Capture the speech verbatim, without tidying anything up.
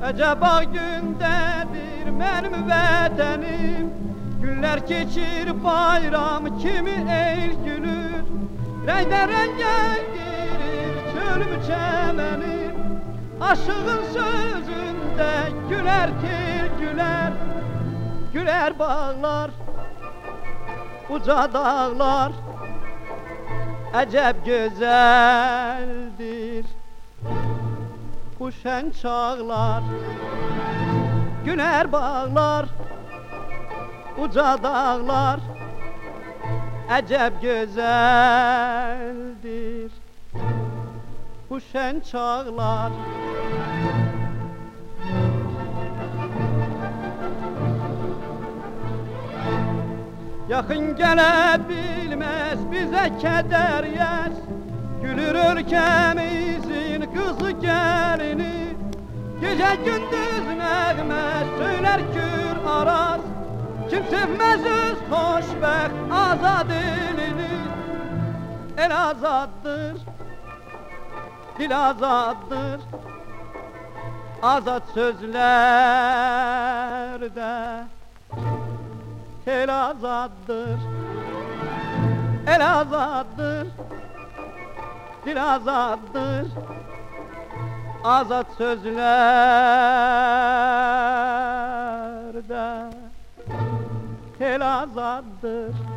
Əcəba gündədir mənim vətənim, günlər keçir bayram kimi el gülür, rəngdə-rəngə girir çölüm çəmənim, aşığın sözündə gülər tel gülər, gülər bağlar, uca dağlar, əcəb gözəldir bu şən çağlar. Gülər bağlar, uca dağlar, əcəb gözəldir bu şən çağlar. Yaxın gələ bilməz bizə kədər yəs, gülür ölkəmizin qızı gəlini, gecə gündüz nəğmə söylər Kür Araz, kim sevməz öz xoşbəxt azad elini. El azaddır, dil azaddır, azad sözlərdə el azaddır, el azaddır, dil azaddır, azad sözlərdə el azaddır.